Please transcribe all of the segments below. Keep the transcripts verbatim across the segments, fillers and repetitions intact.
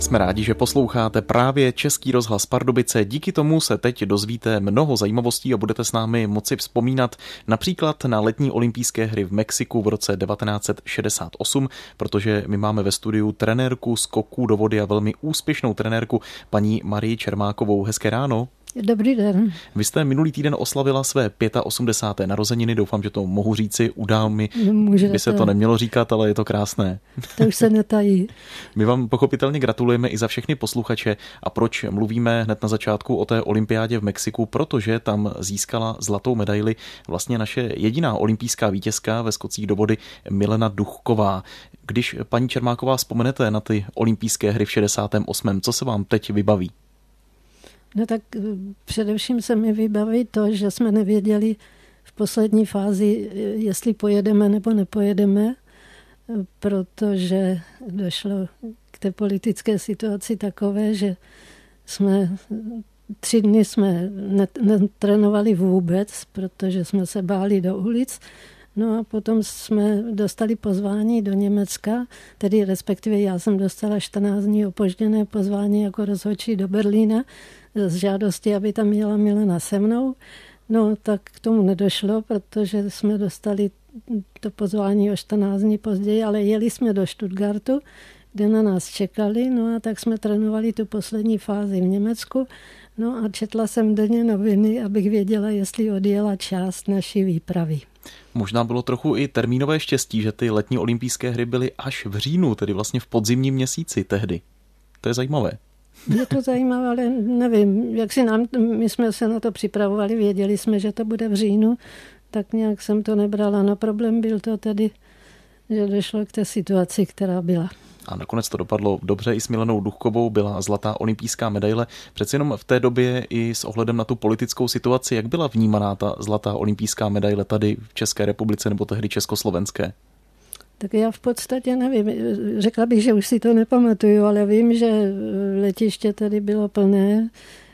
Jsme rádi, že posloucháte právě Český rozhlas Pardubice. Díky tomu se teď dozvíte mnoho zajímavostí a budete s námi moci vzpomínat například na letní olympijské hry v Mexiku v roce devatenáct set šedesát osm, protože my máme ve studiu trenérku skoků do vody a velmi úspěšnou trenérku paní Marii Čermákovou. Hezké ráno. Dobrý den. Vy jste minulý týden oslavila své osmdesáté páté narozeniny, doufám, že to mohu říci, u dámy by se to nemělo říkat, ale je to krásné. To už se netají. My vám pochopitelně gratulujeme i za všechny posluchače. A proč mluvíme hned na začátku o té olympiádě v Mexiku? Protože tam získala zlatou medaili vlastně naše jediná olympijská vítězka ve skocích do vody Milena Duchková. Když paní Čermáková vzpomenete na ty olympijské hry v šedesátém osmém, co se vám teď vybaví? No tak především se mi vybaví to, že jsme nevěděli v poslední fázi, jestli pojedeme nebo nepojedeme, protože došlo k té politické situaci takové, že jsme tři dny jsme netrénovali vůbec, protože jsme se báli do ulic. No a potom jsme dostali pozvání do Německa, tedy respektive já jsem dostala čtrnáct dní opožděné pozvání jako rozhodčí do Berlína z žádosti, aby tam jela Milena se mnou. No tak k tomu nedošlo, protože jsme dostali to pozvání o čtrnáct dní později, ale jeli jsme do Stuttgartu, kde na nás čekali, no a tak jsme trénovali tu poslední fázi v Německu. No a četla jsem denně noviny, abych věděla, jestli odjela část naší výpravy. Možná bylo trochu i termínové štěstí, že ty letní olympijské hry byly až v říjnu, tedy vlastně v podzimním měsíci tehdy. To je zajímavé. Je to zajímavé, ale nevím, jak si nám, my jsme se na to připravovali, věděli jsme, že to bude v říjnu, tak nějak jsem to nebrala. No problém byl to tedy, že došlo k té situaci, která byla. A nakonec to dopadlo dobře i s Milenou Duchkovou, byla zlatá olympijská medaile. Přeci jenom v té době i s ohledem na tu politickou situaci, jak byla vnímaná ta zlatá olympijská medaile tady v České republice nebo tehdy československé? Tak já v podstatě nevím. Řekla bych, že už si to nepamatuju, ale vím, že letiště tady bylo plné.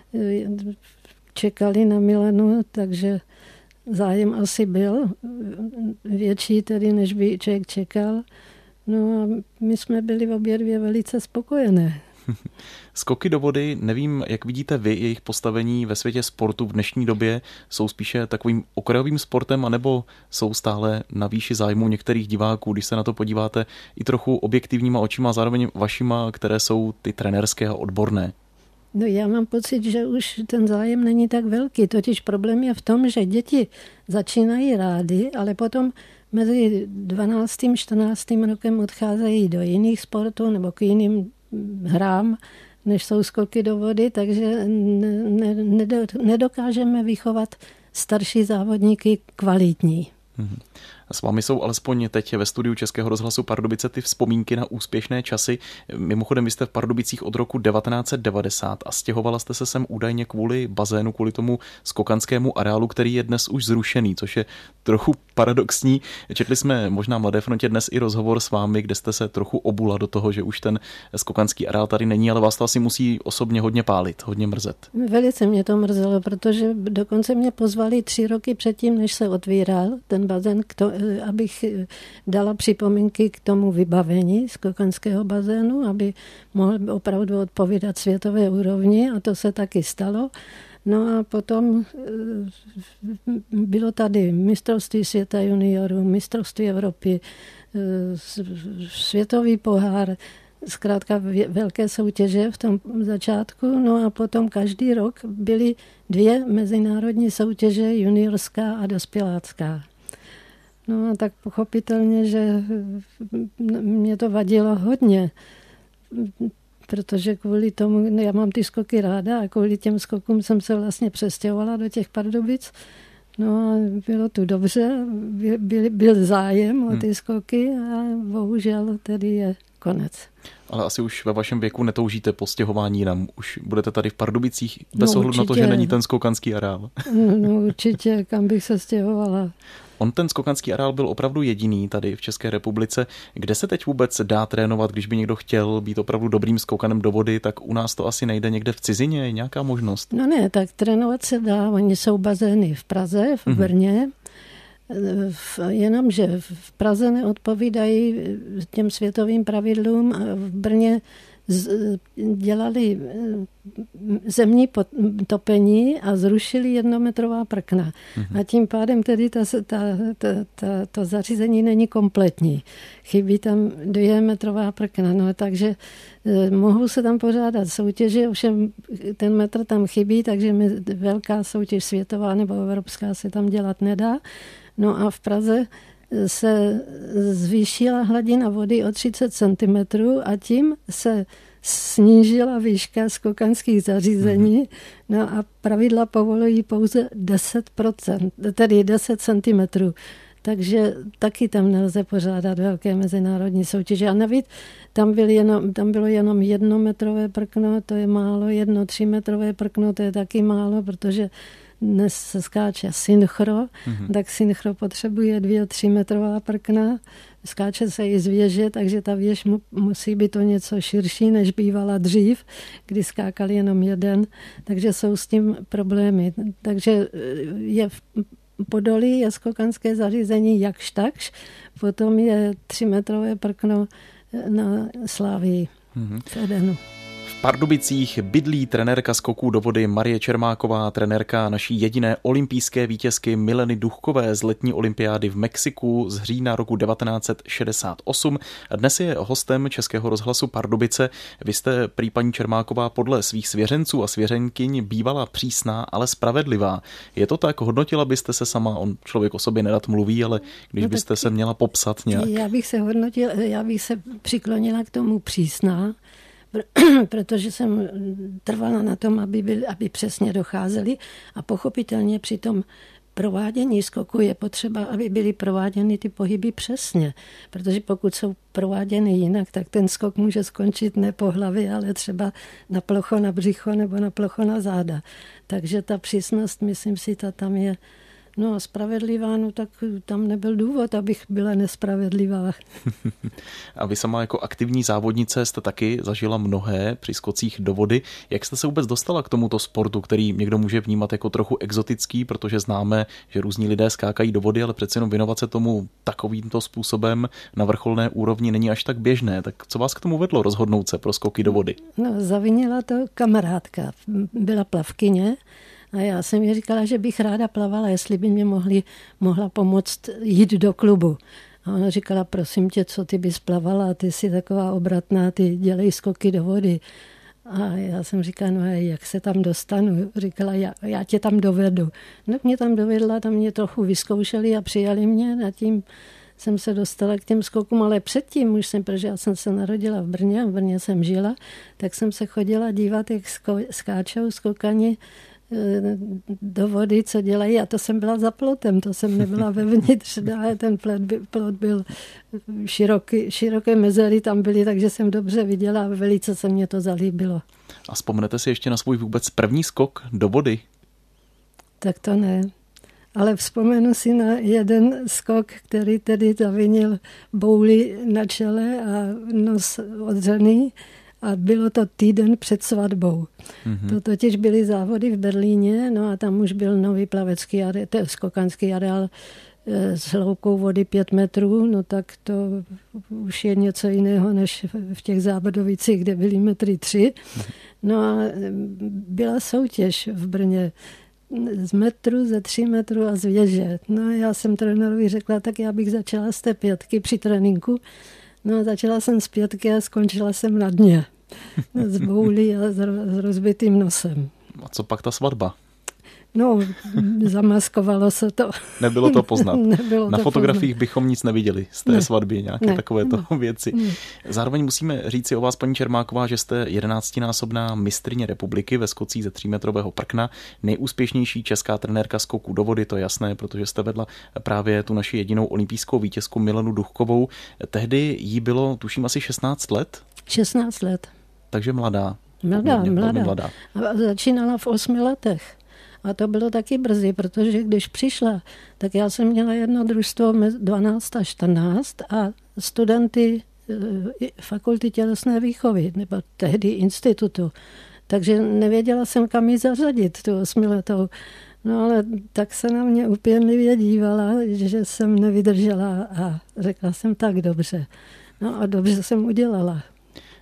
Čekali na Milenu, takže zájem asi byl větší tedy, než by člověk čekal. No a my jsme byli obě dvě velice spokojené. Skoky do vody, nevím, jak vidíte vy jejich postavení ve světě sportu v dnešní době, jsou spíše takovým okrajovým sportem, anebo jsou stále na výši zájmu některých diváků, když se na to podíváte i trochu objektivníma očima, zároveň vašima, které jsou ty trenérské a odborné? No já mám pocit, že už ten zájem není tak velký, totiž problém je v tom, že děti začínají rády, ale potom mezi dvanáctým a čtrnáctým rokem odcházejí do jiných sportů nebo k jiným hrám, než jsou skoky do vody, takže ne, ne, nedokážeme vychovat starší závodníky kvalitní. Mm-hmm. S vámi jsou alespoň teď ve studiu Českého rozhlasu Pardubice ty vzpomínky na úspěšné časy. Mimochodem, vy jste v Pardubicích od roku devatenáct set devadesát a stěhovala jste se sem údajně kvůli bazénu, kvůli tomu skokanskému areálu, který je dnes už zrušený, což je trochu paradoxní. Četli jsme možná Mladé frontě dnes i rozhovor s vámi, kde jste se trochu obula do toho, že už ten skokanský areál tady není, ale vás to asi musí osobně hodně pálit, hodně mrzet. Velice mě to mrzelo, protože dokonce mě pozvali tři roky předtím, než se otvíral ten bazén, abych dala připomínky k tomu vybavení skokanského bazénu, aby mohl opravdu odpovídat světové úrovni, a to se taky stalo. No a potom bylo tady mistrovství světa juniorů, mistrovství Evropy, světový pohár, zkrátka velké soutěže v tom začátku. No a potom každý rok byly dvě mezinárodní soutěže, juniorská a dospělácká. No a tak pochopitelně, že mě to vadilo hodně, protože kvůli tomu, já mám ty skoky ráda a kvůli těm skokům jsem se vlastně přestěhovala do těch Pardubic. No a bylo tu dobře, byl, byl zájem o ty skoky a bohužel tedy je konec. Ale asi už ve vašem věku netoužíte po stěhování jinam. Už budete tady v Pardubicích bez no, ohledu na to, že není ten skokanský areál. No, no určitě, kam bych se stěhovala. On ten skokanský areál byl opravdu jediný tady v České republice. Kde se teď vůbec dá trénovat, když by někdo chtěl být opravdu dobrým skokanem do vody, tak u nás to asi nejde. Někde v cizině je nějaká možnost? No ne, tak trénovat se dá. Oni jsou bazény v Praze, v Brně. Mm-hmm. Jenomže v Praze neodpovídají těm světovým pravidlům a v Brně dělali zemní topení a zrušili jednometrová prkna. Mm-hmm. A tím pádem tedy ta, ta, ta, ta, to zařízení není kompletní. Chybí tam dvoumetrová prkna. No, takže eh, mohou se tam pořádat soutěže, ovšem ten metr tam chybí, takže my, velká soutěž světová nebo evropská se tam dělat nedá. No a v Praze se zvýšila hladina vody o třicet centimetrů a tím se snížila výška skokanských zařízení, no a pravidla povolují pouze deset procent, tedy deset centimetrů. Takže taky tam nelze pořádat velké mezinárodní soutěže. A navíc tam, byl jenom, tam bylo jenom jednometrové prkno, to je málo, jedno třímetrové prkno, to je taky málo, protože dnes se skáče synchro, mm-hmm. tak synchro potřebuje dvě, tři metrová prkna, skáče se i z věže, takže ta věž mu, musí být o něco širší, než bývala dřív, kdy skákal jenom jeden, takže jsou s tím problémy. Takže je v Podolí je skokanské zařízení jakž takž, potom je třimetrové prkno na Slávii mm-hmm. v Edenu. V Pardubicích bydlí trenérka skoků do vody Marie Čermáková, trenérka naší jediné olympijské vítězky Mileny Duchkové z letní olympiády v Mexiku z října roku devatenáct set šedesát osm. Dnes je hostem Českého rozhlasu Pardubice. Vy jste, prý paní Čermáková, podle svých svěřenců a svěřenkyň bývala přísná, ale spravedlivá. Je to tak? Hodnotila byste se sama? On člověk o sobě nerad mluví, ale když no byste se měla popsat nějak. Já bych se hodnotila, já bych se přiklonila k tomu přísná, protože jsem trvala na tom, aby, byli, aby přesně docházeli a pochopitelně při tom provádění skoku je potřeba, aby byly prováděny ty pohyby přesně, protože pokud jsou prováděny jinak, tak ten skok může skončit ne po hlavě, ale třeba na plocho na břicho nebo na plocho na záda. Takže ta přísnost, myslím si, ta tam je. No a spravedlivá, no tak tam nebyl důvod, abych byla nespravedlivá. A vy sama jako aktivní závodnice jste taky zažila mnohé při skocích do vody. Jak jste se vůbec dostala k tomuto sportu, který někdo může vnímat jako trochu exotický, protože známe, že různí lidé skákají do vody, ale přece jenom věnovat se tomu takovýmto způsobem na vrcholné úrovni není až tak běžné. Tak co vás k tomu vedlo rozhodnout se pro skoky do vody? No, zavinila to kamarádka. Byla plavkyně. A já jsem jí říkala, že bych ráda plavala, jestli by mě mohli, mohla pomoct jít do klubu. A ona říkala, prosím tě, co ty bys plavala, ty jsi taková obratná, ty dělej skoky do vody. A já jsem říkala, no jak se tam dostanu? Říkala, já, já tě tam dovedu. No mě tam dovedla, tam mě trochu vyzkoušeli a přijali mě, a tím jsem se dostala k těm skokům, ale předtím už jsem, protože já jsem se narodila v Brně, v Brně jsem žila, tak jsem se chodila dívat, jak sko, skáčou skokani do vody, co dělají, a to jsem byla za plotem, to jsem nebyla vevnitř, ale ten plot byl široký, široké mezery tam byly, takže jsem dobře viděla a velice se mě to zalíbilo. A vzpomenete si ještě na svůj vůbec první skok do vody? Tak to ne, ale vzpomenu si na jeden skok, který tedy zavinil bouli na čele a nos odřený. A bylo to týden před svatbou. Mm-hmm. To totiž byly závody v Berlíně, no a tam už byl nový plavecký areál, skokanský areál s hloubkou vody pět metrů, no tak to už je něco jiného, než v těch Zábrdovicích, kde byly metry tři. No a byla soutěž v Brně z metru, ze tří metrů a z věže. No a já jsem trenérovi řekla, tak já bych začala z té pětky při tréninku. No a začala jsem z pětky a skončila jsem na dně. S boulí a s rozbitým nosem. A co pak ta svatba? No, zamaskovalo se to. Nebylo to poznat. Nebylo Na to fotografiích poznat. Bychom nic neviděli z té ne. svatby, nějaké ne. takovéto ne. věci. Ne. Zároveň musíme říct si o vás, paní Čermáková, že jste jedenáctinásobná mistryně republiky ve skocích ze třímetrového prkna, nejúspěšnější česká trenérka skoků do vody, to je jasné, protože jste vedla právě tu naši jedinou olympijskou vítězku Milenu Duchkovou. Tehdy jí bylo, tuším, asi šestnáct let? šestnáct let. Takže mladá. Mladá, Poměrně, mladá. mladá. A začínala v osmi letech. A to bylo taky brzy, protože když přišla, tak já jsem měla jedno družstvo dvanáct a čtrnáct a studenty fakulty tělesné výchovy, nebo tehdy institutu. Takže nevěděla jsem, kam ji zařadit, tu osmiletou. No ale tak se na mě upěnlivě dívala, že jsem nevydržela a řekla jsem tak dobře. No a dobře jsem udělala.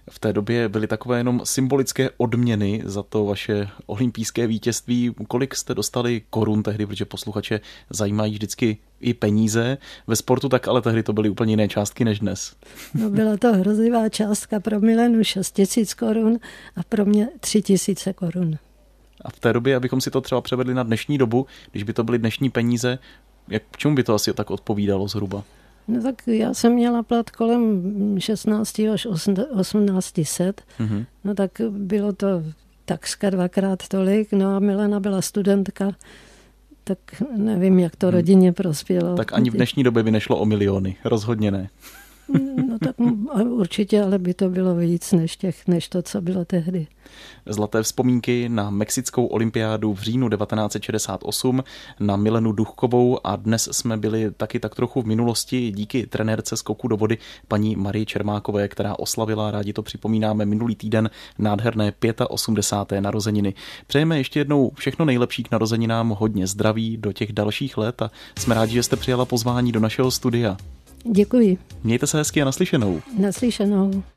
V té době byly takové jenom symbolické odměny za to vaše olympijské vítězství. Kolik jste dostali korun tehdy, protože posluchače zajímají vždycky i peníze. Ve sportu tak ale tehdy to byly úplně jiné částky než dnes. No, byla to hrozivá částka, pro Milenu šest tisíc korun a pro mě tři tisíce korun. A v té době, abychom si to třeba převedli na dnešní dobu, když by to byly dnešní peníze, jak, čemu by to asi tak odpovídalo zhruba? No tak já jsem měla plat kolem šestnáct až osmnáct set, mm-hmm. no tak bylo to takřka dvakrát tolik, no a Milena byla studentka, tak nevím, jak to rodině prospělo. Tak ani v dnešní době by nešlo o miliony, rozhodně ne. No tak určitě, ale by to bylo víc než, těch, než to, co bylo tehdy. Zlaté vzpomínky na mexickou olympiádu v říjnu devatenáct set šedesát osm, na Milenu Duchkovou a dnes jsme byli taky tak trochu v minulosti díky trenérce skoku do vody paní Marii Čermákové, která oslavila, rádi to připomínáme, minulý týden nádherné osmdesáté páté narozeniny. Přejeme ještě jednou všechno nejlepší k narozeninám, hodně zdraví do těch dalších let a jsme rádi, že jste přijala pozvání do našeho studia. Děkuji. Mějte se hezky a naslyšenou. Naslyšenou.